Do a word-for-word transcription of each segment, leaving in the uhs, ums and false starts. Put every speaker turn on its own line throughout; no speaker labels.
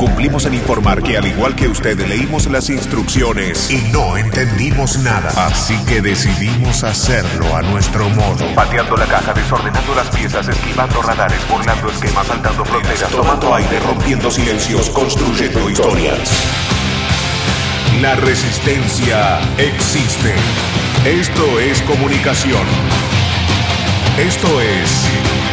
Cumplimos en informar que al igual que usted leímos las instrucciones y no entendimos nada. Así que decidimos hacerlo a nuestro modo. Pateando la caja, desordenando las piezas, esquivando radares, burlando esquemas, saltando fronteras, tomando aire, rompiendo silencios, construyendo historias. La resistencia existe. Esto es comunicación. Esto es...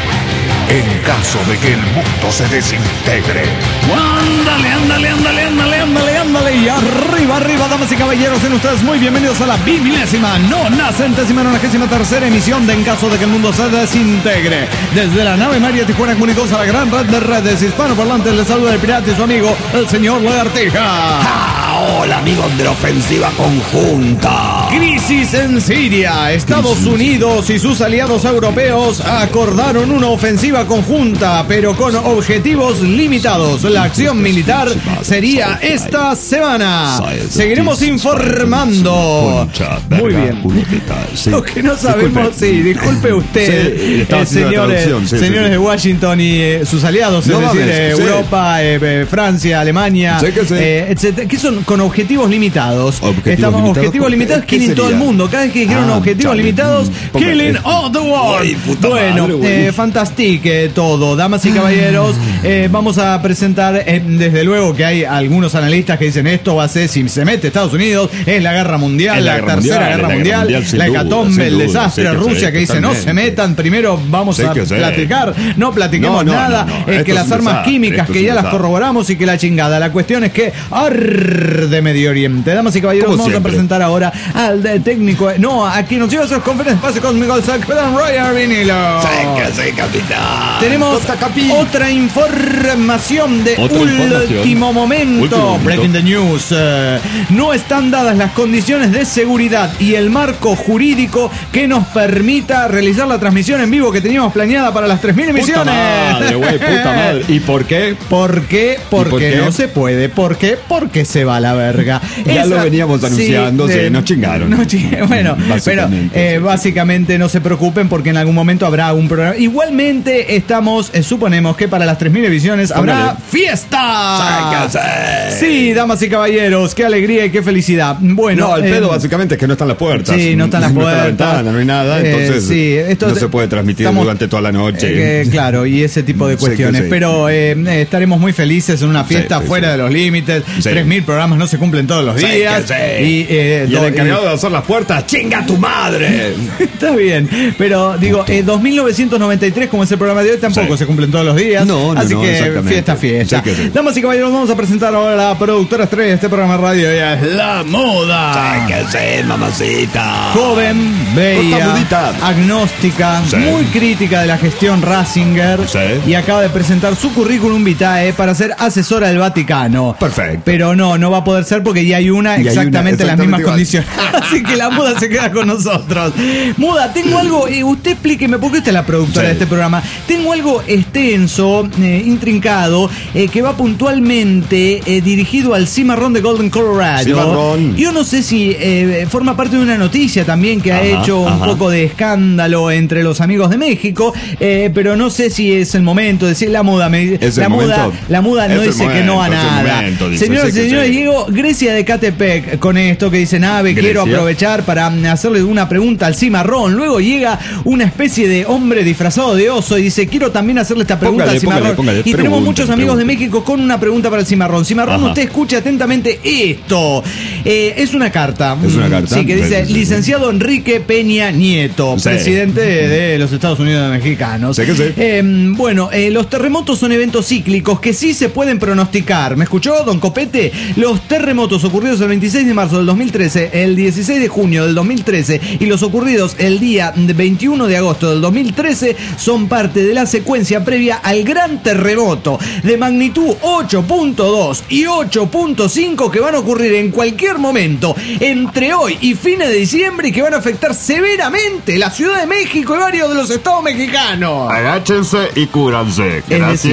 en caso de que el mundo se desintegre.
Ándale, ándale, ándale, ándale, ándale, ándale. Y arriba, arriba, damas y caballeros, sean ustedes muy bienvenidos a la vigésima, nona, centésima, nonagésima tercera emisión de En caso de que el mundo se desintegre. Desde la nave María Tijuana Comunicados a la gran red de redes hispanoparlantes, les saluda el pirata y su amigo, el señor Lagartija.
¡Ah! Hola, amigos de la ofensiva conjunta.
Crisis en Siria. Estados Crisis. Unidos y sus aliados europeos acordaron una ofensiva conjunta, pero con objetivos limitados. La acción militar sería esta semana. Seguiremos informando. Muy bien. Lo que no sabemos, sí, disculpe usted, eh, señores, sí, señores sí. de Washington y eh, sus aliados, es no decir, eh, sí. Europa, eh, Francia, Alemania, sí que sí. eh, etcétera, que son con objetivos limitados. Objetivos Estamos limitados, objetivos limitados, killing todo el mundo. Cada vez que dijeron ah, objetivos chale, limitados, mm, killing eh, all the world. Ay, bueno, madre, eh, fantastique todo, damas y caballeros. Eh, vamos a presentar, eh, desde luego que hay algunos analistas que dicen esto va a ser, si se mete Estados Unidos, es la guerra mundial, la, la guerra tercera mundial, guerra mundial, la, mundial, la hecatombe, el desastre, sí Rusia sé, que dice no se metan, primero vamos sí a platicar, no platiquemos no, no, nada, no, no, es que las armas químicas que ya las corroboramos y que la chingada. La cuestión es que arde Medio Oriente. Damas y caballeros, vamos siempre. a presentar ahora al de técnico, no, a quien nos lleva a sus conferencias espacio cósmico, el capitán Roy Arvinilo.
Sí, que sí, capitán.
Tenemos otra información de último
información.
momento.
Último
Breaking the news. Uh, no están dadas las condiciones de seguridad y el marco jurídico que nos permita realizar la transmisión en vivo que teníamos planeada para las tres mil emisiones.
Puta madre, güey, puta madre. ¿Y por qué?
¿Por qué? Porque por qué? no se puede. ¿Por qué? Porque se va a la verga.
Ya Esa, lo veníamos anunciando, sí, de, sí nos chingaron.
No ching, bueno, pero eh, sí. básicamente no se preocupen porque en algún momento habrá un programa. Igualmente estamos, eh, suponemos que para las tres mil emisiones habrá fiesta. Sí, damas y caballeros, qué alegría y qué felicidad. Bueno,
no, el eh, pedo básicamente es que no están las puertas.
Sí, no están las
no
puertas.
Está la ventana, no hay nada, entonces eh, sí, esto no se puede transmitir estamos, durante toda la noche.
Eh, claro, y ese tipo de cuestiones. Sí, sí. Pero eh, estaremos muy felices en una fiesta sí, sí, fuera sí. de los límites. Sí. tres mil programas no se cumplen todos los días. Sí, sí.
Y, eh, y el encargado de hacer las puertas, ¡chinga tu madre!
Está bien, pero digo, eh, dos mil novecientos noventa y tres, como es el programa de hoy, tampoco sí. se cumplen todos los días. No, no, Así no, que fiesta, fiesta. Sí, sí. Damas y caballeros, vamos a presentar ahora a la productora estrella de este programa de radio. Ella es La Moda.
Sí, que sí, mamacita.
Joven, bella, agnóstica, sí. muy crítica de la gestión Ratzinger. Sí. Y acaba de presentar su currículum vitae para ser asesora del Vaticano.
Perfecto.
Pero no, no va a poder ser porque ya hay una y exactamente en las mismas igual. condiciones. Así que la Muda se queda con nosotros. Muda, tengo algo, eh, usted explíqueme, porque usted es la productora sí. de este programa. Tengo algo extenso, eh, intrincado, eh, que va puntualmente eh, dirigido al cimarrón de Golden, Colorado.
Cimarrón.
Yo no sé si eh, forma parte de una noticia también que ajá, ha hecho un ajá. poco de escándalo entre los amigos de México, eh, pero no sé si es el momento de decir la muda. Me, la, muda la muda no dice momento, que no a nada. Señores y señores, llegó Grecia de Catepec con esto que dice, nave, Grecia. quiero aprovechar para hacerle una pregunta al cimarrón. Luego llega una especie de hombre disfrazado de oso y dice, quiero también hacerle esta pregunta póngale, al cimarrón. Póngale, póngale, y tenemos muchos amigos pregunte. de México con una pregunta para el cimarrón. Cimarrón, ajá. usted escuche atentamente esto. Eh, es una carta.
Es una carta.
Sí, que dice, sí, sí, licenciado sí. Enrique Peña Nieto, sí. presidente de, de los Estados Unidos Mexicanos.
Sí que sí.
Eh, bueno, eh, los terremotos son eventos cíclicos que sí se pueden pronosticar. ¿Me escuchó, don Copete? Los terremotos ocurridos el veintiséis de marzo del dos mil trece, el dieciséis de junio del dos mil trece y los ocurridos el día veintiuno de agosto del dos mil trece son parte de la secuencia previa al gran terremoto de magnitud ocho punto dos y ocho punto cinco que van a ocurrir en cualquier momento entre hoy y fines de diciembre y que van a afectar severamente la Ciudad de México y varios de los estados mexicanos.
Agáchense y cúbranse. Gracias.
Es decir,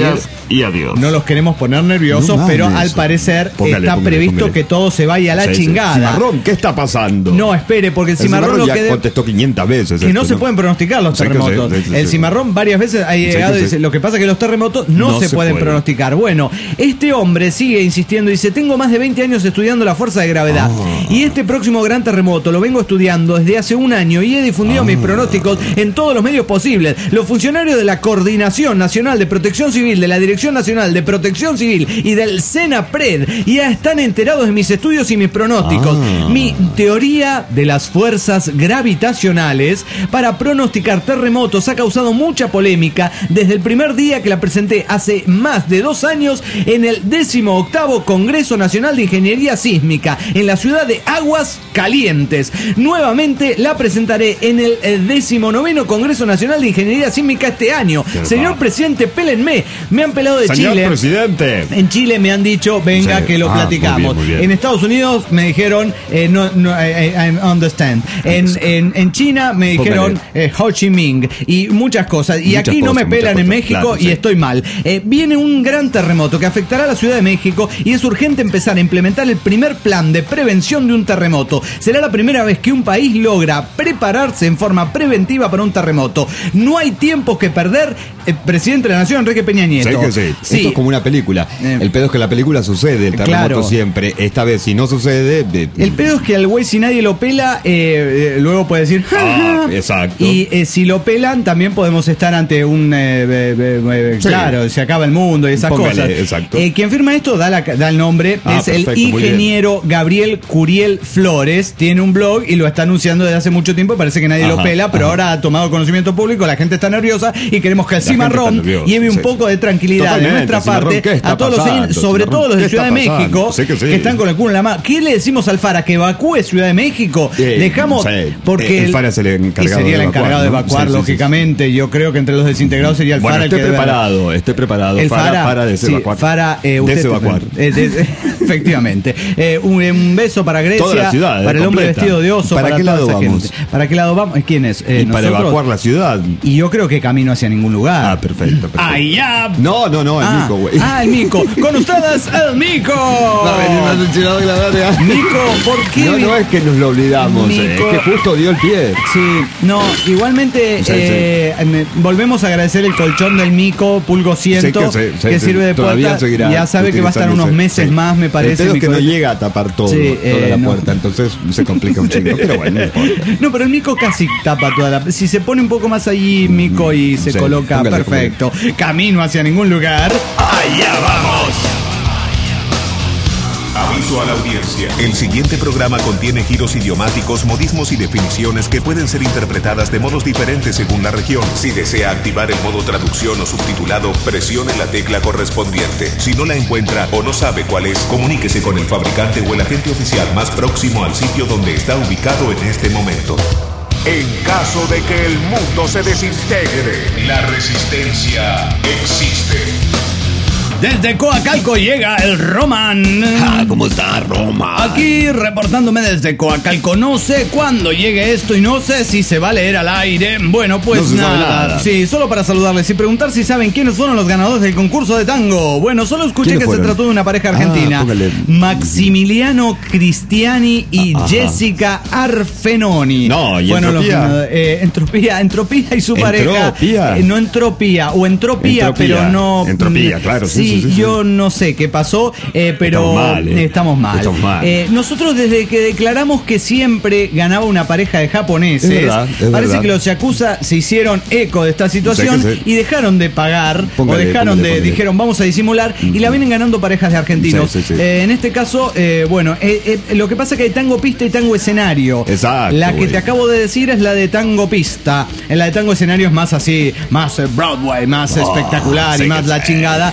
Y adiós.
No los queremos poner nerviosos, no, pero al parecer póngale, está póngale, previsto póngale. que todo se vaya a la sí, chingada.
Sí. Cimarrón, ¿qué está pasando?
No, espere, porque el, el cimarrón, cimarrón
lo
ya
que contestó quinientas veces.
Que no se ¿no? pueden pronosticar los terremotos. Sí, sí, sí, el cimarrón varias veces ha llegado y dice, lo que pasa es que los terremotos no, no se, se pueden puede. pronosticar. Bueno, este hombre sigue insistiendo y dice, tengo más de veinte años estudiando la fuerza de gravedad. Ah. Y este próximo gran terremoto lo vengo estudiando desde hace un año y he difundido ah. mis pronósticos en todos los medios posibles. Los funcionarios de la Coordinación Nacional de Protección Civil, de la Dirección Nacional de Protección Civil y del CENAPRED ya están enterados de mis estudios y mis pronósticos. Ah. Mi teoría de las fuerzas gravitacionales para pronosticar terremotos ha causado mucha polémica desde el primer día que la presenté hace más de dos años en el décimo octavo Congreso Nacional de Ingeniería Sísmica en la ciudad de Aguas Calientes. Nuevamente la presentaré en el décimo noveno Congreso Nacional de Ingeniería Sísmica este año. Señor presidente, pélenme. Me han pelado de
Señor
Chile.
presidente.
En Chile me han dicho, venga, sí. que lo ah, platicamos. Muy bien, muy bien. En Estados Unidos me dijeron, eh, no, no, I, I understand. En, en, en China me dijeron eh, Ho Chi Minh y muchas cosas. Y muchas aquí cosas, no me pelan en México claro, y sí. estoy mal. Eh, viene un gran terremoto que afectará a la Ciudad de México y es urgente empezar a implementar el primer plan de prevención de un terremoto. Será la primera vez que un país logra prepararse en forma preventiva para un terremoto. No hay tiempo que perder. El presidente de la Nación, Enrique Peña Nieto.
Sí que sí. Sí. Esto es como una película. Eh, el pedo es que la película sucede, el terremoto claro. siempre. Esta vez, si no sucede... De...
El pedo es que al güey, si nadie lo pela, eh, eh, luego puede decir...
Ah, exacto.
Y eh, si lo pelan, también podemos estar ante un... Eh, eh, eh, sí. Claro, se acaba el mundo y esas Póngale, cosas.
Exacto.
Eh, quien firma esto da, la, da el nombre, ah, es perfecto, el ingeniero Gabriel Curiel Flores. Tiene un blog y lo está anunciando desde hace mucho tiempo. Parece que nadie ajá, lo pela, pero ajá. ahora ha tomado conocimiento público, la gente está nerviosa y queremos que el cimarrón lleve un sí, poco de tranquilidad Totalmente, de nuestra parte a todos pasando, los, sobre todo los de Ciudad de México, sí que, sí. que están con el culo en la mano. ¿Qué le decimos al Fara? ¿Que evacúe Ciudad de México? Eh, Dejamos, sí. porque
el Fara es el encargado,
sería el encargado de evacuar, de evacuar ¿no? lógicamente. Sí, sí, sí. Yo creo que entre los desintegrados sería el
bueno,
Fara el
que
preparado,
esté preparado.
El Fara,
para desevacuar.
Sí, Fara, eh, usted,
desevacuar.
Eh, de, efectivamente. Eh, un, un beso para Grecia,
toda la ciudad,
para el hombre completa. Vestido de oso,
¿Para, para qué lado vamos?
Gente. ¿Para qué lado vamos? ¿Quién es?
Eh, y para evacuar la ciudad.
Y yo creo que camino hacia ningún lugar.
Ah, perfecto, perfecto.
¡Allá!
No, no, no, el
ah,
Mico, güey.
Ah, el Mico. Con ustedes, el Mico.
Va a venir más enchilado que la verga.
Mico, ¿por qué?
No, no es que nos lo olvidamos, eh, es que justo dio el pie.
Sí, no, igualmente sí, eh, sí. Me, volvemos a agradecer el colchón del Mico, Pulgo ciento, sí, que, sí, que sí, sirve de puerta. Ya sabe que va a estar unos meses sí. más, me parece.
El pedo es que no llega a tapar todo, sí, eh, toda la no. puerta, entonces se complica un chingo, pero bueno, no importa.
No, pero el Mico casi tapa toda la... Si se pone un poco más allí, Mico, y se sí, coloca póngale, perfecto. Póngale. Camino hacia ningún lugar.
¡Allá vamos! Aviso a la audiencia. El siguiente programa contiene giros idiomáticos, modismos y definiciones que pueden ser interpretadas de modos diferentes según la región. Si desea activar el modo traducción o subtitulado, presione la tecla correspondiente. Si no la encuentra o no sabe cuál es, comuníquese con el fabricante o el agente oficial más próximo al sitio donde está ubicado en este momento. En caso de que el mundo se desintegre, la resistencia existe.
Desde Coacalco llega el Roman.
Ah, ¿cómo está Roma?
Aquí reportándome desde Coacalco. No sé cuándo llegue esto y no sé si se va a leer al aire. Bueno, pues no nada. nada. Sí, solo para saludarles y preguntar si saben quiénes fueron los ganadores del concurso de tango. Bueno, solo escuché que fueron? se trató de una pareja argentina. Ah, Maximiliano Cristiani y Ajá. Jessica Arfenoni.
No, y bueno, Entropía.
Los, eh, entropía, Entropía y su
¿Entropía?
pareja. Eh, no Entropía, o Entropía, entropía pero no...
Entropía, claro, sí.
Sí, sí, sí, yo sí. no sé qué pasó, eh, pero estamos mal. Eh. Estamos mal. Estamos mal. Eh, nosotros desde que declaramos que siempre ganaba una pareja de japoneses, es verdad, es parece verdad. que los yakuza se hicieron eco de esta situación sí, sí. y dejaron de pagar, póngale, o dejaron póngale, de, póngale. dijeron vamos a disimular, mm-hmm. y la vienen ganando parejas de argentinos. Sí, sí, sí. Eh, en este caso, eh, bueno, eh, eh, lo que pasa es que hay tango pista y tango escenario.
Exacto.
La que
wey.
te acabo de decir es la de tango pista. En la de tango escenario es más así, más Broadway, más oh, espectacular sí, y más la chingada. El tango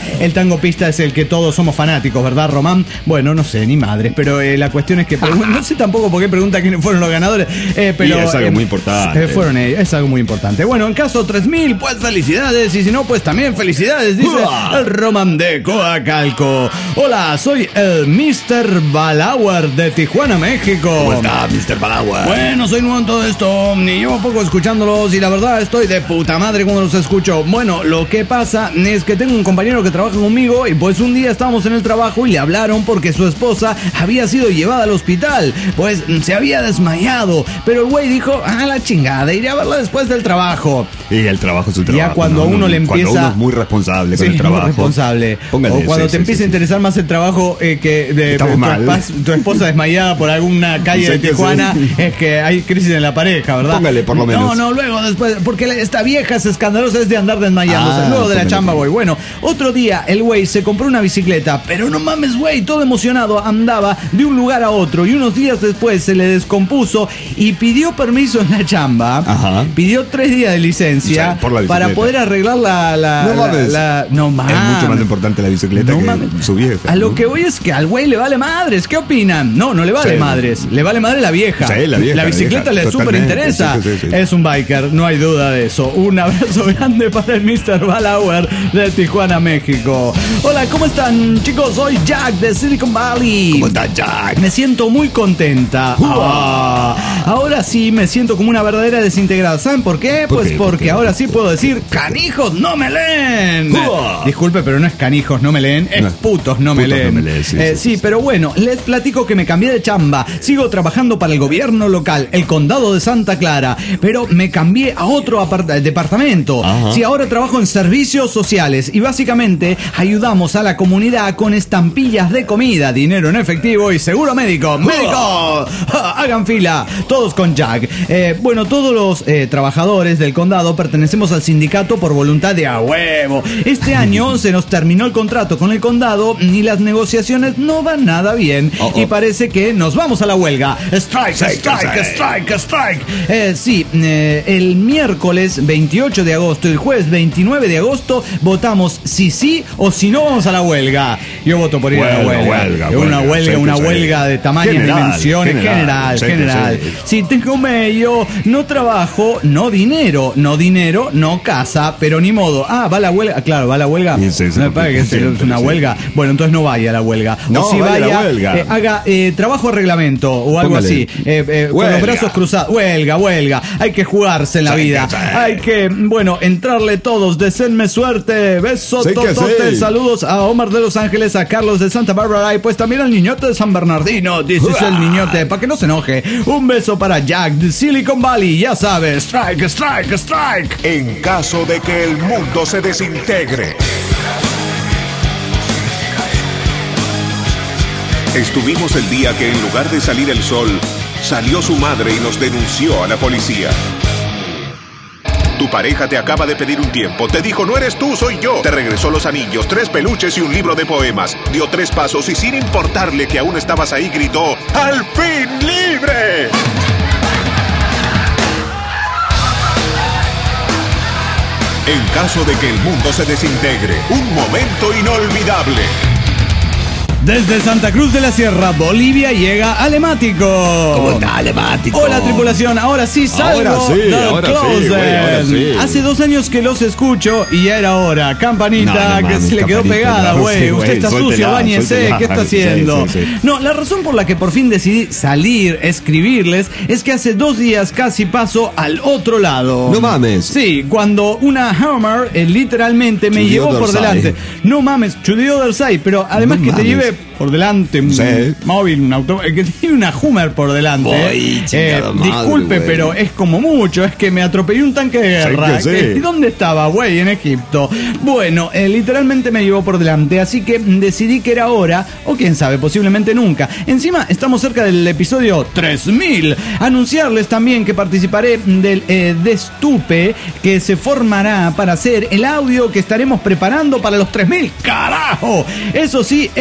tango pista es el que todos somos fanáticos, ¿verdad, Román? Bueno, no sé, ni madres, pero eh, la cuestión es que pregun- no sé tampoco por qué pregunta quiénes fueron los ganadores, eh, pero
y es algo
eh,
muy importante.
Eh, fueron ellos, es algo muy importante. Bueno, en caso tres mil, pues felicidades, y si no, pues también felicidades, dice
¡Uah!
el Román de Coacalco. Hola, soy el mister Balauer de Tijuana, México.
¿Cómo está, mister Balauer?
Bueno, soy nuevo en todo esto, ni llevo poco escuchándolos y la verdad estoy de puta madre cuando los escucho. Bueno, lo que pasa es que tengo un compañero que trabaja conmigo y pues un día estábamos en el trabajo y le hablaron porque su esposa había sido llevada al hospital, pues se había desmayado, pero el güey dijo, ah, la chingada, iré a verla después del trabajo.
Y el trabajo es su trabajo.
Ya cuando
¿no?
uno le
Cuando
empieza...
uno es muy responsable con
Sí,
el trabajo.
muy responsable.
Póngale,
o cuando
sí,
te
sí,
empieza
sí,
a interesar más el trabajo eh, que de,
Estamos
tu,
mal.
espas- tu esposa desmayada por alguna calle
Sí,
de
que
Tijuana,
sí.
es que hay crisis en la pareja, ¿verdad?
Póngale, por lo menos.
No, no, luego después, porque esta vieja es escandalosa, es de andar desmayándose.
Ah,
luego de la
póngale,
chamba, güey.
póngale.
Bueno, otro día el güey se compró una bicicleta, pero no mames, güey, todo emocionado andaba de un lugar a otro y unos días después se le descompuso y pidió permiso en la chamba.
Ajá.
Pidió tres días de licencia
Sí, por la
para
bicicleta.
poder arreglar la... la
No
la-
mames.
la- no mames.
Es mucho más importante la bicicleta
No
que
mames.
su vieja.
A lo
¿no?
que voy es que al güey le vale madres. ¿Qué opinan? No, no le vale
Sí.
madres. Le vale madre la vieja.
Sí, la vieja, la
bicicleta
vieja.
le súper
Totalmente.
interesa.
Sí, sí, sí, sí.
Es un biker, no hay duda de eso. Un abrazo grande para el mister Balauer de Tijuana, México. Hola, ¿cómo están, chicos? Soy Jack de Silicon Valley.
¿Cómo está, Jack?
Me siento muy contenta. Ah, ahora sí me siento como una verdadera desintegrada. ¿Saben por qué?
¿Por
Pues
qué? ¿Por
porque
qué?
ahora sí puedo decir, canijos no me leen.
Uah.
Disculpe, pero no es canijos no me leen, es
No.
putos no me
Putos
leen.
no me leen, sí,
Eh,
sí,
sí,
sí.
pero bueno, les platico que me cambié de chamba. Sigo trabajando para el gobierno local, el condado de Santa Clara, pero me cambié a otro apart- departamento.
Ajá.
Sí, ahora trabajo en servicios sociales y básicamente ayudamos a la comunidad con estampillas de comida, dinero en efectivo y seguro médico. ¡Médico! ¡Ja! Hagan fila, todos con Jack. Eh, bueno, todos los eh, trabajadores del condado pertenecemos al sindicato por voluntad de a huevo. Este año se nos terminó el contrato con el condado y las negociaciones no van nada bien.
Oh, oh.
Y parece que nos vamos a la huelga. Strike,
Strike,
strike,
strike.
strike, strike. Eh, sí, eh, el miércoles veintiocho de agosto y el jueves veintinueve de agosto votamos si sí o si no vamos a la huelga. Yo voto por ir a la
Huelga,
huelga.
huelga,
una
huelga,
huelga,
sí,
una
sí.
huelga de tamaño y
General,
dimensiones. General,
general, sí,
general.
sí.
Si tengo medio, no trabajo, no dinero, no dinero, no casa, pero ni modo. Ah, va la huelga. Claro, va la huelga.
Sí, sí, sí,
Me parece que es
siempre,
una
sí.
huelga. Bueno, entonces no vaya a la huelga.
No,
o si
vaya a la
vaya,
huelga.
eh, haga eh, trabajo de reglamento o algo
Póngale.
así. Eh, eh, con
Huelga.
los brazos cruzados. Huelga, huelga. Hay que jugarse en la
Sí,
vida.
que sí.
Hay que, bueno, entrarle todos. Deseenme suerte. Besos,
Sí, que
tototes.
sí.
Saludos a Omar de Los Ángeles, a Carlos de Santa Bárbara y pues también al niñote de San Bernardino. Dices
Uah.
el niñote, para que no se enoje. Un beso para Jack de Silicon Valley. Ya sabes, strike, strike, strike.
En caso de que el mundo se desintegre. Estuvimos el día que en lugar de salir el sol, salió su madre y nos denunció a la policía. Tu pareja te acaba de pedir un tiempo, te dijo no eres tú, soy yo. Te regresó los anillos, tres peluches y un libro de poemas. Dio tres pasos y sin importarle que aún estabas ahí gritó ¡al fin libre! En caso de que el mundo se desintegre, un momento inolvidable.
Desde Santa Cruz de la Sierra, Bolivia, llega Alemático.
¿Cómo está, Alemático?
Hola, tripulación. Ahora sí salgo
Ahora sí,
del
ahora sí,
closet.
güey, ahora sí.
Hace dos años que los escucho y ya era hora. Campanita,
No, no
que
mames,
se le quedó
campanita,
pegada,
no,
güey.
sí,
Usted
güey,
está
suéltela,
sucio, báñese.
suéltela.
¿Qué está
Sí,
haciendo?
sí, sí.
No, la razón por la que por fin decidí salir, escribirles, es que hace dos días casi paso al otro lado.
No mames.
Sí, cuando una Hammer eh, literalmente me
Chudió
llevó por
Dorsai.
delante. No mames, chudió Dorsai, pero además
No
que te
mames.
lleve por delante un
Sí.
móvil, un auto, eh, que tiene una Hummer por delante.
Voy,
eh,
chingada madre,
disculpe,
güey.
pero es como mucho, es que me atropelló un tanque de guerra.
Sí que sí.
¿Y dónde estaba, güey? En Egipto. Bueno, eh, literalmente me llevó por delante, así que decidí que era hora, o quién sabe, posiblemente nunca. Encima, estamos cerca del episodio tres mil. Anunciarles también que participaré del eh, Destupe, que se formará para hacer el audio que estaremos preparando para los tres mil. ¡Carajo! Eso sí, es
No sabemos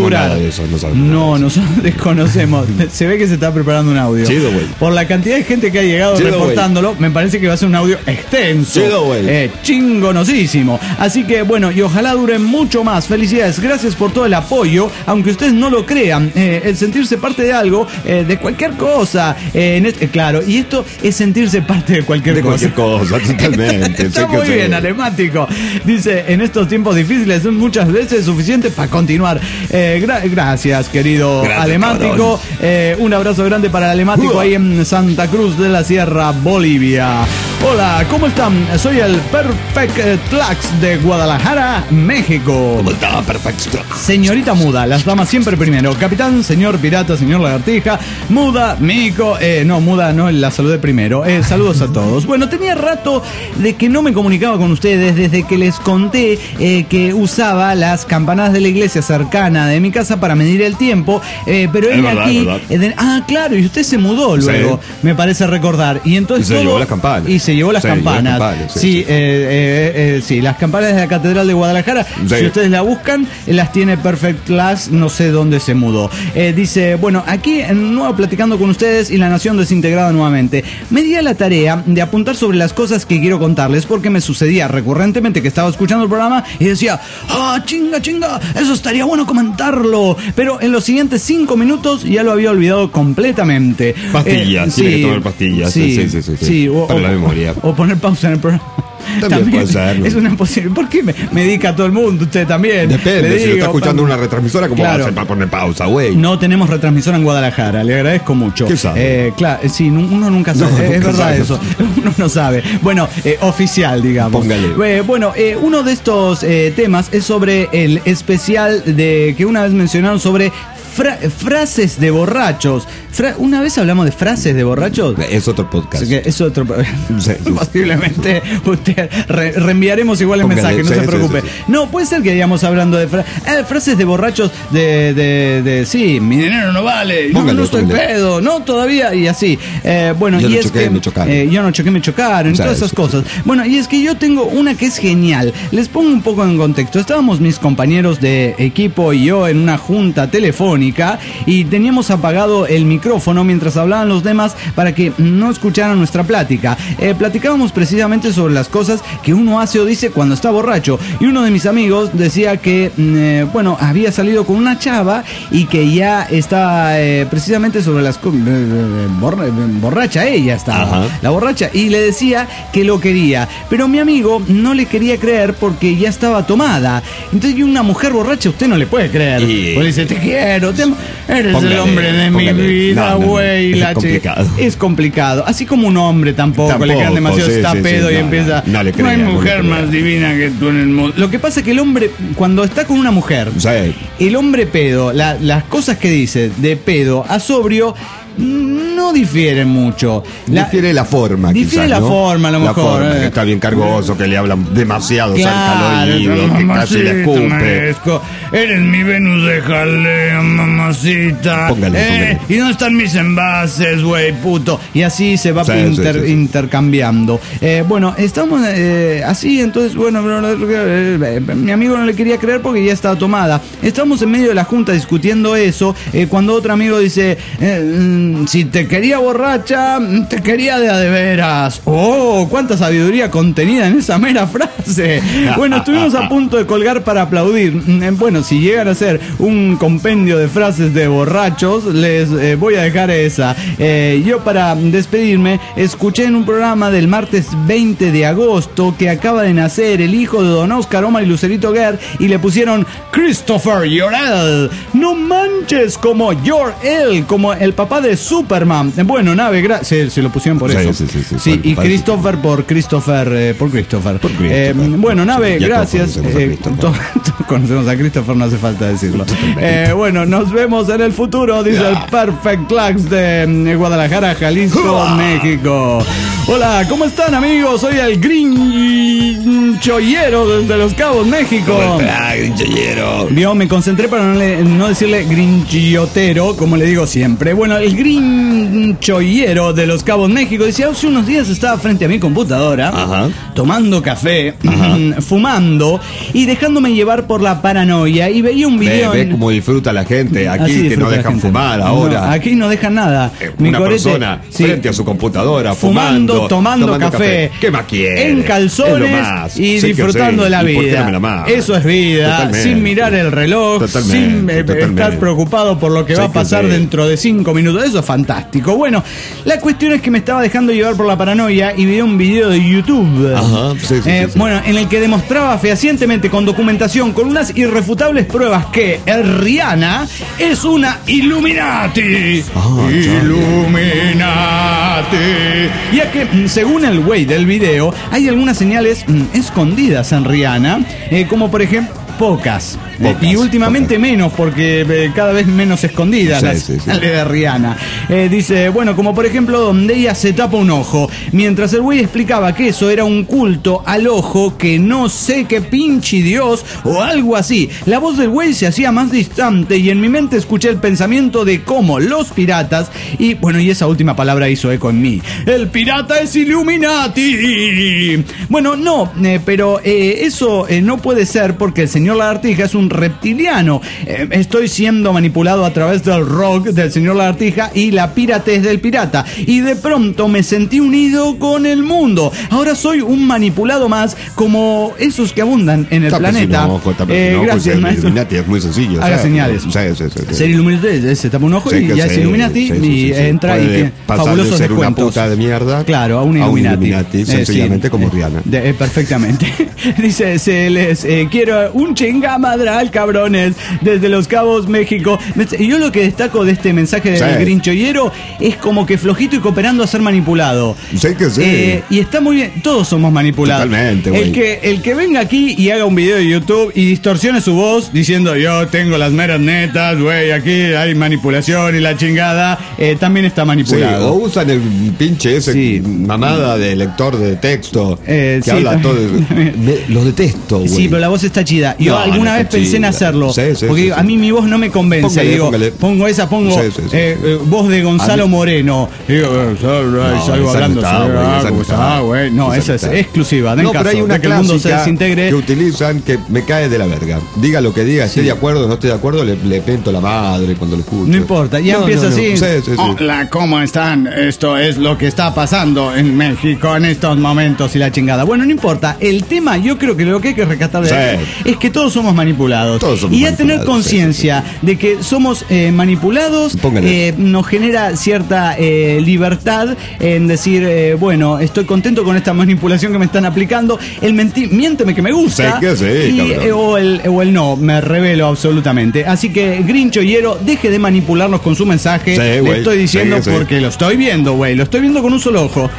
asegurar.
De eso, no,
no nosotros desconocemos. Se ve que se está preparando un audio.
Chido, güey.
Por la cantidad de gente que ha llegado Chido, reportándolo, wey. Me parece que va a ser un audio extenso.
Chido, güey.
Eh, chingonosísimo. Así que bueno, y ojalá dure mucho más. Felicidades, gracias por todo el apoyo. Aunque ustedes no lo crean, eh, el sentirse parte de algo, eh, de cualquier cosa. Eh, en este, claro, y esto es sentirse parte de cualquier
de
cosa.
De cualquier cosa, totalmente.
Está muy bien, bien, alemático. Dice, en estos tiempos difíciles son muchas veces suficientes para continuar. Eh, gra gracias, querido gracias, alemático. Eh, un abrazo grande para el alemático uh. ahí en Santa Cruz de la Sierra, Bolivia. Hola, ¿cómo están? Soy el Perfect Tlax de Guadalajara, México.
¿Cómo está, Perfect Tlax?
Señorita Muda, las damas siempre primero. Capitán, señor pirata, señor lagartija, Muda, Mico, eh, no, Muda, no, la saludé primero. Eh, saludos a todos. Bueno, tenía rato de que no me comunicaba con ustedes desde que les conté eh, que usaba las campanadas de la iglesia cercana de mi casa para medir el tiempo, eh, pero él aquí... Eh, de, ah, claro, y usted se mudó luego, sí. Me parece recordar. Y entonces
y se
todo,
llevó las campanas.
Y se llevó las
sí,
campanas.
Las campanas sí,
sí,
sí.
Eh, eh, eh, sí, las campanas de la Catedral de Guadalajara, sí. Si ustedes la buscan, las tiene Perfect Class, no sé dónde se mudó. Eh, dice, bueno, aquí en nuevo platicando con ustedes y la nación desintegrada nuevamente. Me di a la tarea de apuntar sobre las cosas que quiero contarles porque me sucedía recurrentemente que estaba escuchando el programa y decía, ah, chinga, chinga, eso estaría bueno comentarlo. Pero en los siguientes cinco minutos ya lo había olvidado completamente.
Pastillas,
eh,
tiene
sí,
que tomar pastillas.
Sí,
sí, sí, sí, sí,
sí. O,
para
o,
la memoria.
O poner pausa en el programa.
También,
también
puede ser, ¿no?
Es una imposible. ¿Por qué me, me dedica a todo el mundo? Usted también.
Depende,
Le
si
digo,
lo está escuchando
pa...
una retransmisora, ¿cómo claro. va a hacer para poner pausa, güey?
No tenemos retransmisora en Guadalajara, le agradezco mucho.
¿Qué sabe?
Eh, claro, sí, uno nunca sabe, no, es nunca verdad sabe. Eso, uno no sabe. Bueno, eh, oficial, digamos.
Póngale.
Eh, bueno, eh, uno de estos eh, temas es sobre el especial de que una vez mencionaron sobre Fra frases de borrachos. Fra una vez hablamos de frases de borrachos.
Es otro podcast.
Es, que es otro.
Sí, sí.
Posiblemente usted re reenviaremos igual el Póngale, mensaje, no sí, se preocupe. Sí, sí, sí. No, puede ser que hayamos hablando de fra eh, frases de borrachos de, de, de sí, mi dinero no vale, póngale, no, no estoy póngale. pedo, no todavía, y así. Eh, bueno,
yo
y
no
es
choqué,
que
me chocaron.
Eh, yo no choqué, me chocaron, y todas esas cosas. Bueno, y es que yo tengo una que es genial. Les pongo un poco en contexto. Estábamos mis compañeros de equipo y yo en una junta telefónica y teníamos apagado el micrófono mientras hablaban los demás para que no escucharan nuestra plática. Eh, platicábamos precisamente sobre las cosas que uno hace o dice cuando está borracho. Y uno de mis amigos decía que, eh, bueno, había salido con una chava y que ya estaba eh, precisamente sobre las... Eh, borra, borracha ella estaba, Ajá. la borracha. Y le decía que lo quería. Pero mi amigo no le quería creer porque ya estaba tomada. Entonces, una mujer borracha usted no le puede creer. Y... Pues dice, te quiero, te amo. Eres póngale, el hombre de póngale. mi vida, güey. No, no, no. Es complicado. Es complicado. Así como un hombre tampoco, tampoco le quedan demasiado sí, está sí, pedo sí, y no, empieza. No, no, no hay mujer no más divina que tú en el mundo. Lo que pasa es que el hombre, cuando está con una mujer, sí. el hombre pedo, la, las cosas que dice de pedo a sobrio, no difiere mucho.
La, difiere la forma.
Difiere
quizás,
la
¿no?
forma, a lo
la
mejor.
Forma,
eh.
que está bien cargoso, que le hablan demasiado
claro,
cerca al oído, que casi le escupe.
Eres mi Venus de jaleo, mamacita.
Póngale,
eh,
póngale.
¿Y dónde están mis envases, güey, puto? Y así se va
sí,
inter,
sí, sí, sí.
intercambiando. Eh, bueno, estamos eh, así, entonces, bueno, eh, mi amigo no le quería creer porque ya estaba tomada. Estamos en medio de la junta discutiendo eso, eh, cuando otro amigo dice... Eh, si te quería borracha, te quería de a de veras. ¡Oh! ¡Cuánta sabiduría contenida en esa mera frase! Bueno, estuvimos a punto de colgar para aplaudir. Bueno, si llegan a ser un compendio de frases de borrachos, les eh, voy a dejar esa. Eh, yo, para despedirme, escuché en un programa del martes veinte de agosto que acaba de nacer el hijo de Don Oscar Omar y Lucerito Guerra y le pusieron Christopher Jor-El. No manches, como Jor-El, como el papá de Superman. Bueno, nave, se, se lo pusieron por sí, eso. Sí, sí, sí, sí, y Christopher por Christopher, eh, por Christopher. Por Christopher. Eh, bueno, nave, ya gracias. Todos conocemos, eh, to to conocemos a Christopher, no hace falta decirlo. Eh, bueno, nos vemos en el futuro, dice yeah. el Perfect Clax de Guadalajara, Jalisco, México. Hola, ¿cómo están, amigos? Soy el Grinchoyero desde Los Cabos, México.
¿Cómo está, Grinchoyero?
Vio, me concentré para no, le, no decirle grinchiotero, como le digo siempre. Bueno, el Grinchoyero de Los Cabos, México. Dice, hace unos días estaba frente a mi computadora, Ajá. tomando café, Ajá. fumando y dejándome llevar por la paranoia y veía un video...
Ve, ve cómo disfruta la gente. Aquí que no dejan fumar ahora.
No, aquí no dejan nada.
Eh, mi una corete, persona sí, frente a su computadora, fumando,
fumando tomando, tomando café,
café. ¿Qué más quiere?
En calzones y sí, disfrutando de la vida. La Eso es vida, totalmente. Sin mirar el reloj, totalmente, sin eh, estar preocupado por lo que sí, va a pasar que dentro de cinco minutos. Eso es fantástico. Bueno, la cuestión es que me estaba dejando llevar por la paranoia y vi un video de YouTube.
Ajá, sí, sí,
eh,
sí, sí.
Bueno, en el que demostraba fehacientemente con documentación, con unas irrefutables pruebas, que el Rihanna es una Illuminati. Oh, Illuminati. Ya que, según el güey del video, hay algunas señales mm, escondidas en Rihanna, eh, como por ejemplo pocas, pocas y últimamente pocas. menos, porque eh, cada vez menos escondidas sí, las sí, sí. de Rihanna. Eh, dice, bueno, como por ejemplo donde ella se tapa un ojo, mientras el güey explicaba que eso era un culto al ojo, que no sé qué pinche Dios o algo así. La voz del güey se hacía más distante y en mi mente escuché el pensamiento de cómo los piratas, y bueno, y esa última palabra hizo eco en mí. El pirata es Illuminati. Bueno, no, eh, pero eh, eso eh, no puede ser, porque el señor Lagartija es un reptiliano. Eh, estoy siendo manipulado a través del rock del señor Lagartija y la piratez del pirata. Y de pronto me sentí unido con el mundo. Ahora soy un manipulado más, como esos que abundan en el tapa planeta. Un ojo,
eh, un ojo, gracias, pues, maestro. Illuminati es muy sencillo.
Haga señales.
Sí, sí, sí, sí.
Ser Illuminati, se tapa un ojo sí, y ya sí, es Illuminati sí, sí, sí, y sí, entra sí. y tiene fabulosos
de ser
descuentos.
Una puta de mierda.
Claro, a un Illuminati.
A un Illuminati, sencillamente eh, sí, como Rihanna.
De, eh, perfectamente. Dice, se les eh, quiero un chingamadral, cabrones, desde Los Cabos, México. Y yo lo que destaco de este mensaje del sí. Grinchoyero es como que flojito y cooperando a ser manipulado.
Sí que sí.
Eh, y está muy bien, todos somos manipulados.
Totalmente, güey.
El que, el que venga aquí y haga un video de YouTube y distorsione su voz diciendo yo tengo las meras netas, güey, aquí hay manipulación y la chingada, eh, también está manipulado.
Sí, o usan el pinche ese sí. mamada de lector de texto
eh,
que
sí,
habla todo. Me, los detesto, güey.
Sí, pero la voz está chida. Yo no, alguna no vez pensé chida. en hacerlo. Sí, sí, porque sí, a mí mi voz no me convence. Póngale, digo, póngale. pongo esa, pongo sí, sí, sí, eh, sí. Eh, voz de Gonzalo mí... Moreno. Digo, eh, no, salgo hablando. Ah, güey. No, esa es exclusiva.
No, pero hay una
que el mundo se desintegre.
Que utilizan que me cae de la verga. Diga lo que diga, esté sí. de acuerdo o no esté de acuerdo, le, le pento la madre cuando lo escucho.
No importa, ya no, empieza no, no. así.
Sí, sí, sí.
Hola, ¿cómo están? Esto es lo que está pasando en México en estos momentos y la chingada. Bueno, no importa. El tema, yo creo que lo que hay que rescatar de sí. es que todos somos manipulados.
Todos somos
y
manipulados,
a tener conciencia sí, sí. de que somos eh, manipulados eh, nos genera cierta eh, libertad en decir, eh, bueno, estoy contento con esta manipulación que me están aplicando. El menti- miénteme que me gusta.
Sí, que sí,
y, eh, o, el, o el no, me revelo absolutamente. Así que, Grinchoyero, deje de manipularnos con su mensaje. Sí, le wey, estoy diciendo sí, porque sí. lo estoy viendo, güey. Lo estoy viendo con un solo ojo.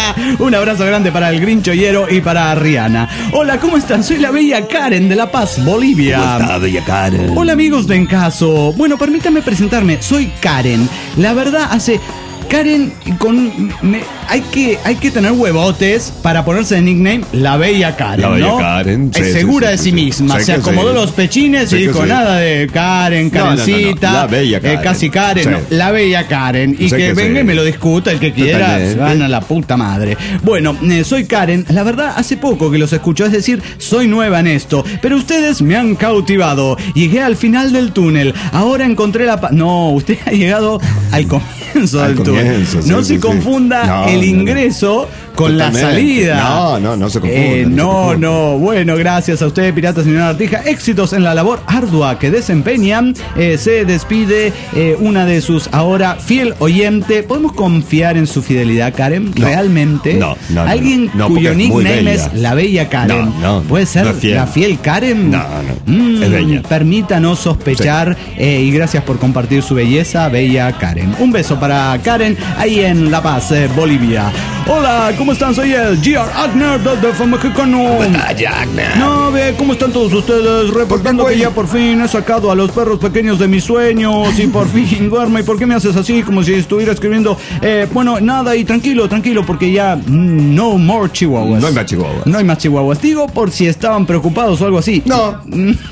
Un abrazo grande para el Grinchoyero y para Rihanna. Hola, ¿cómo están? Soy la bella Karen de La Paz, Bolivia.
¿Cómo está, bella Karen?
Hola, amigos de En Caso. Bueno, permítanme presentarme. Soy Karen. La verdad, hace... Karen, con me, hay que hay que tener huevotes para ponerse de nickname La Bella Karen,
La Bella
¿no?
Karen, sí,
es segura
sí,
de
sí,
sí, sí misma,
sí,
se acomodó sí. los pechines sí, y dijo sí. nada de Karen, Karencita,
no, no, no. La Bella Karen.
Eh, casi Karen, sí. no, La Bella Karen, y sí, que, que venga sí. y me lo discuta el que quiera, se van a la puta madre. Bueno, eh, soy Karen, la verdad hace poco que los escucho, es decir, soy nueva en esto, pero ustedes me han cautivado. Llegué al final del túnel, ahora encontré la pa- no, usted ha llegado al comienzo
al
del
comienzo,
túnel.
Sí,
no
sí,
se confunda
no,
el ingreso no, no. con Totalmente. la salida.
No, no, no se confunda.
Eh, no,
no, se
no. Bueno, gracias a ustedes, Pirata Señor Lagartija. Éxitos en la labor ardua que desempeñan. Eh, se despide eh, una de sus ahora fiel oyente. ¿Podemos confiar en su fidelidad, Karen?
No,
¿Realmente?
No, no.
¿Alguien
no,
cuyo nickname es La Bella Karen?
No, no.
¿Puede ser
no fiel.
la fiel Karen?
No, no.
Mm,
es bella.
Permítanos sospechar sí. eh, y gracias por compartir su belleza, Bella Karen. Un beso para Karen ahí en La Paz, eh, Bolivia. Hola, ¿cómo ¿cómo están? Soy el G R Agner del D F mexicano. No, ve, ¿cómo están todos ustedes? Reportando que ya por fin he sacado a los perros pequeños de mis sueños y por fin duerme. ¿Y por qué me haces así? Como si estuviera escribiendo. Eh, bueno, nada, y tranquilo, tranquilo, porque ya mm, no more chihuahuas.
No hay más chihuahuas.
No hay más chihuahuas. Digo, por si estaban preocupados o algo así.
No.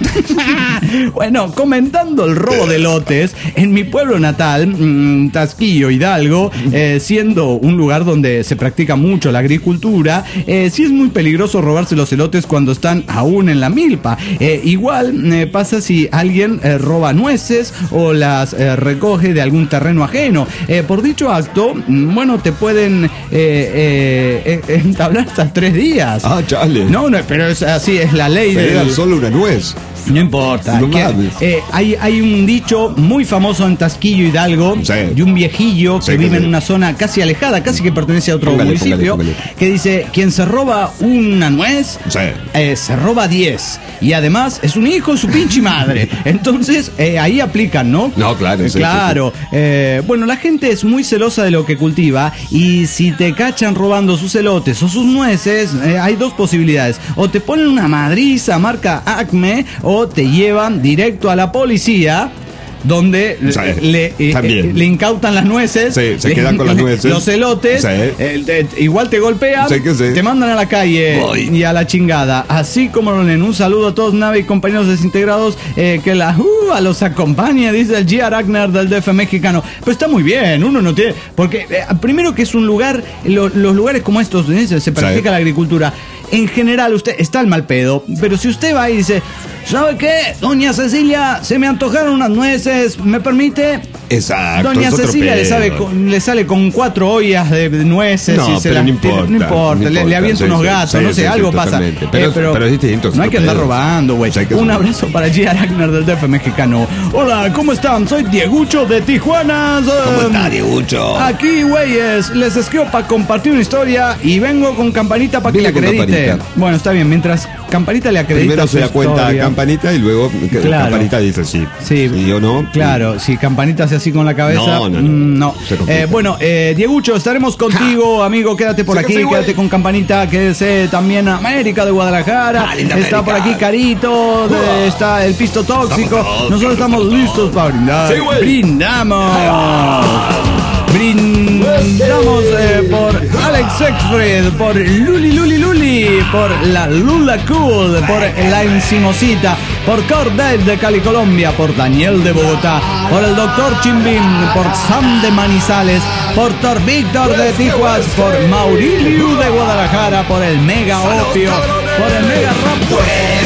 Bueno, comentando el robo de lotes, en mi pueblo natal, mmm, Tasquillo, Hidalgo, eh, siendo un lugar donde se practica mucho la agricultura, eh, sí es muy peligroso robarse los elotes cuando están aún en la milpa. Eh, igual eh, pasa si alguien eh, roba nueces o las eh, recoge de algún terreno ajeno. Eh, por dicho acto, mm, bueno, te pueden eh, eh, eh, entablar hasta tres días.
Ah, chale.
No, no, pero es así, es la ley de.
Era solo una nuez.
No importa.
No
que, eh, hay, hay un dicho muy famoso en Tasquillo, Hidalgo,
sí.
de un viejillo
Sí,
que
que
vive
sí.
en una zona casi alejada, casi que pertenece a otro
Póngale,
municipio,
póngale, póngale.
que dice, quien se roba una nuez,
Sí.
eh, se roba diez. Y además es un hijo de su pinche madre. Entonces, eh, ahí aplican, ¿no?
No, claro.
Eh,
sí,
Claro,
sí,
eh, bueno, la gente es muy celosa de lo que cultiva y si te cachan robando sus elotes o sus nueces, eh, hay dos posibilidades. O te ponen una madriza marca Acme o te llevan directo a la policía. Donde
Sí,
le, eh,
también.
eh, le incautan las nueces,
Sí, se
le-
quedan con las nueces.
los elotes,
Sí.
eh, eh, igual te golpean,
Sí que sí.
te mandan a la calle
Voy.
y a la chingada. Así como lo leen, un saludo a todos, nave y compañeros desintegrados, eh, que la U A los acompañe, dice el G R Agner del D F mexicano. Pero está muy bien, uno no tiene. Porque eh, primero que es un lugar, lo- los lugares como estos donde se practica
Sí.
la agricultura. En general, usted está al mal pedo, pero si usted va y dice, ¿sabe qué? Doña Cecilia, se me antojaron unas nueces, ¿me permite?
Exacto.
Doña
es otro
Cecilia le,
pedo.
sabe con- le sale con cuatro ollas de, de nueces
No,
y se
pero
la
no importa,
no importa,
no
le, le
importa,
avienta
sí,
unos
sí,
gatos,
sí,
no sé,
sí,
algo
sí,
pasa.
totalmente. Pero- pero es distinto, es
no hay
otro
que andar
pedo.
robando, güey.
Sí, hay que
Un
hacerlo.
abrazo para G R Agner del D F mexicano. Hola, ¿cómo están? Soy Diegucho de Tijuana.
¿Cómo
Um,
está, Diegucho?
Aquí, güeyes, les escribo para compartir una historia y vengo con Campanita para que le
Viene con
acredite.
Campanita.
Bueno, está bien, mientras Campanita le acredita
Primero
su
se da cuenta
historia.
Campanita y luego que
Claro.
Campanita dice sí.
Sí,
Y yo no.
Claro, si Campanita hace así con la cabeza.
No, no, no.
mm, no.
Se complica.
Eh, bueno, eh, Diegucho, estaremos contigo, amigo. Quédate por
Sí, que
aquí,
sí, güey.
quédate con Campanita, que es eh, también América de Guadalajara.
Ah, linda
está por
América.
aquí Carito, de- está el Pisto Tóxico.
Estamos
Nosotros estamos listos para brindar.
Sí, güey.
Brindamos. Brindamos eh, por Alex Exfred, por Luli Luli Luli, por la Lula Cool, por la Encimosita, por Cordel de Cali, Colombia, por Daniel de Bogotá, por el Doctor Chimbim, por Sam de Manizales, por Tor Víctor de Tijuas, por Maurilio de Guadalajara, por el Mega Opio, por el Mega Rap.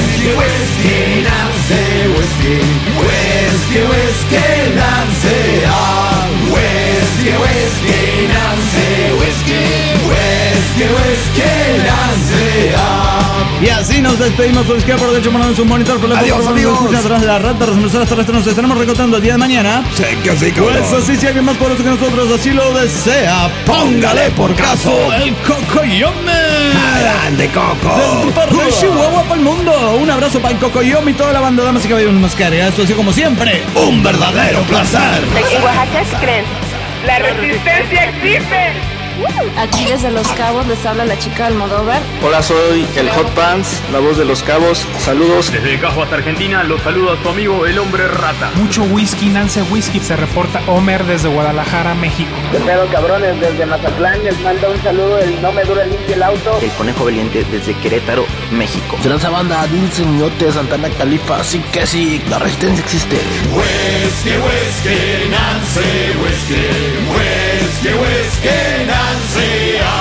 Y así nos despedimos por izquierda, por derecho, mandando un monitor, por la
Adiós, amigos.
atrás de la rata, las emisoras terrestres. Nos estaremos recontando el día de mañana.
Sí, que sí,
Pues
cabrón.
así, si alguien más poderoso que nosotros así lo desea, póngale por caso el Cocoyome.
Grande, Coco.
Desde parte de Chihuahua para el mundo. Un abrazo para el Cocoyome y toda la banda de damas y caballeros más carga. Esto así como siempre, un verdadero placer.
En Oaxaca, ¿qué creen? La resistencia existe.
Aquí desde Los Cabos les habla la chica Almodóvar.
Hola, soy el Hot Pants, la voz de Los Cabos. Saludos.
Desde Cajo hasta Argentina, los saludo a su amigo el Hombre Rata.
Mucho whisky, Nance Whisky. Se reporta Homer desde Guadalajara, México.
¿Qué pedo, cabrones? Desde Mazatlán les manda un saludo el No Me Dura Limpio el Auto.
El Conejo Valiente desde Querétaro, México.
Transa banda, dulce ñote, Santana Califa, así que sí, la resistencia existe.
Whisky, whisky, Nancy, whisky, whisky, whisky, Nancy. ah.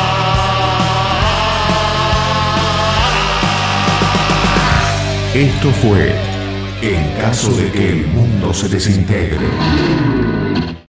Esto fue En caso de que el mundo se desintegre.